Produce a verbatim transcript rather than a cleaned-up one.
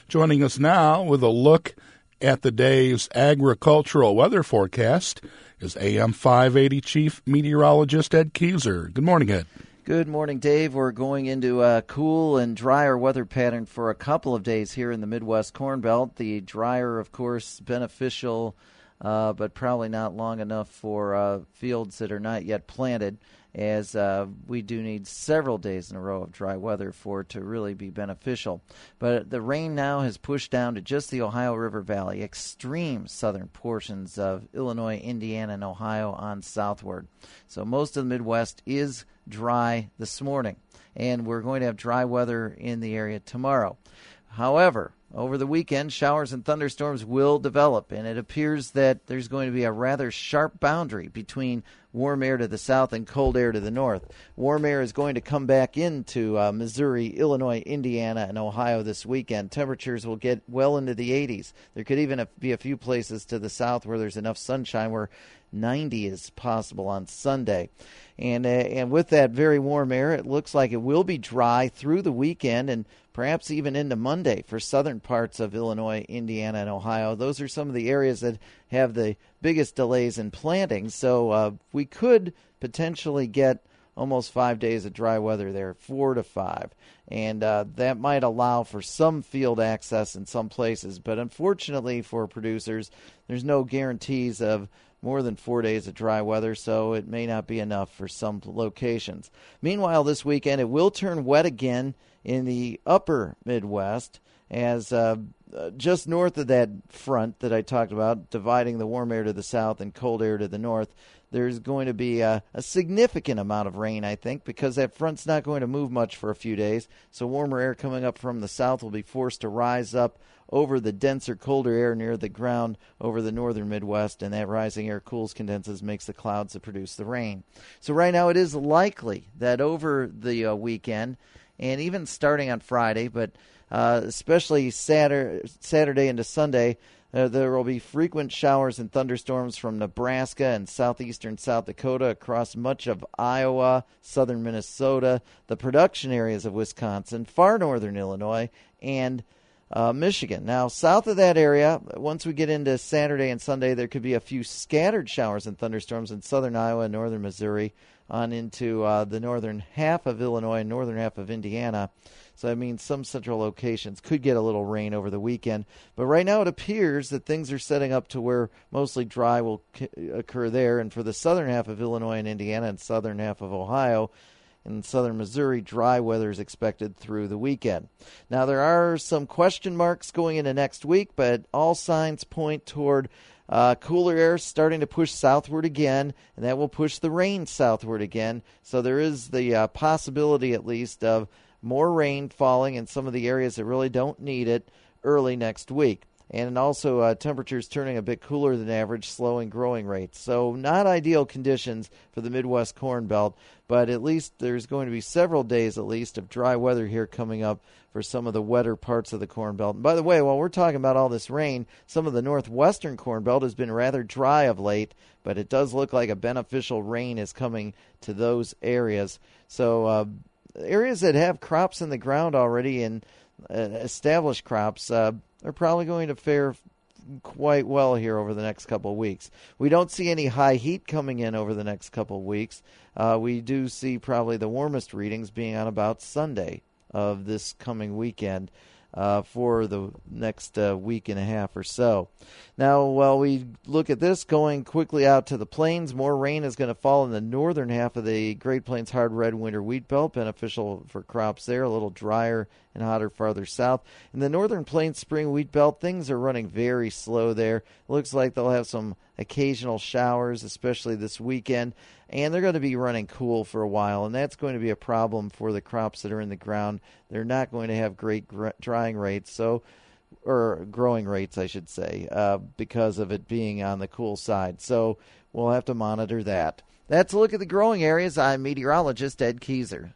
Joining us now with a look at the day's agricultural weather forecast is A M five eighty Chief Meteorologist Ed Keyser. Good morning, Ed. Good morning, Dave. We're going into a cool and drier weather pattern for a couple of days here in the Midwest Corn Belt. The drier, of course, beneficial, uh, but probably not long enough for uh, fields that are not yet planted, as uh, we do need several days in a row of dry weather for it to really be beneficial. But the rain now has pushed down to just the Ohio River Valley, extreme southern portions of Illinois, Indiana, and Ohio on southward. So most of the Midwest is dry this morning, and we're going to have dry weather in the area tomorrow. However, over the weekend, showers and thunderstorms will develop, and it appears that there's going to be a rather sharp boundary between warm air to the south and cold air to the north. Warm air is going to come back into uh, Missouri, Illinois, Indiana, and Ohio this weekend. Temperatures will get well into the eighties. There could even be a few places to the south where there's enough sunshine where ninety is possible on Sunday. And uh, and with that very warm air, it looks like it will be dry through the weekend and perhaps even into Monday for southern parts of Illinois, Indiana, and Ohio. Those are some of the areas that have the biggest delays in planting. So uh, we could potentially get almost five days of dry weather there, four to five. And uh, that might allow for some field access in some places. But unfortunately for producers, there's no guarantees of more than four days of dry weather, so it may not be enough for some locations. Meanwhile, this weekend, it will turn wet again in the upper Midwest, as uh, just north of that front that I talked about, dividing the warm air to the south and cold air to the north, there's going to be a, a significant amount of rain, I think, because that front's not going to move much for a few days. So warmer air coming up from the south will be forced to rise up over the denser, colder air near the ground over the northern Midwest, and that rising air cools, condenses, makes the clouds that produce the rain. So right now it is likely that over the uh, weekend, and even starting on Friday, but uh, especially Saturday, Saturday into Sunday, Uh, there will be frequent showers and thunderstorms from Nebraska and southeastern South Dakota across much of Iowa, southern Minnesota, the production areas of Wisconsin, far northern Illinois, and uh, Michigan. Now, south of that area, once we get into Saturday and Sunday, there could be a few scattered showers and thunderstorms in southern Iowa and northern Missouri on into uh, the northern half of Illinois and northern half of Indiana. So that means some central locations could get a little rain over the weekend. But right now it appears that things are setting up to where mostly dry will c- occur there. And for the southern half of Illinois and Indiana and southern half of Ohio and southern Missouri, dry weather is expected through the weekend. Now there are some question marks going into next week, but all signs point toward Uh, cooler air starting to push southward again, and that will push the rain southward again. So there is the uh, possibility, at least, of more rain falling in some of the areas that really don't need it early next week. And also uh, temperatures turning a bit cooler than average, slowing growing rates. So not ideal conditions for the Midwest Corn Belt, but at least there's going to be several days at least of dry weather here coming up for some of the wetter parts of the Corn Belt. And by the way, while we're talking about all this rain, some of the northwestern Corn Belt has been rather dry of late, but it does look like a beneficial rain is coming to those areas. So uh, areas that have crops in the ground already and uh, established crops uh, are probably going to fare quite well here over the next couple of weeks. We don't see any high heat coming in over the next couple of weeks. Uh, we do see probably the warmest readings being on about Sunday of this coming weekend uh, for the next uh, week and a half or so. Now, while we look at this, going quickly out to the plains, more rain is going to fall in the northern half of the Great Plains hard red winter wheat belt, beneficial for crops there, a little drier and hotter farther south. In the northern plains spring wheat belt, things are running very slow there. It looks like they'll have some occasional showers, especially this weekend, and they're going to be running cool for a while, and that's going to be a problem for the crops that are in the ground. They're not going to have great gr- drying rates, so or growing rates, I should say, uh, because of it being on the cool side. So we'll have to monitor that. That's a look at the growing areas. I'm meteorologist Ed Keyser.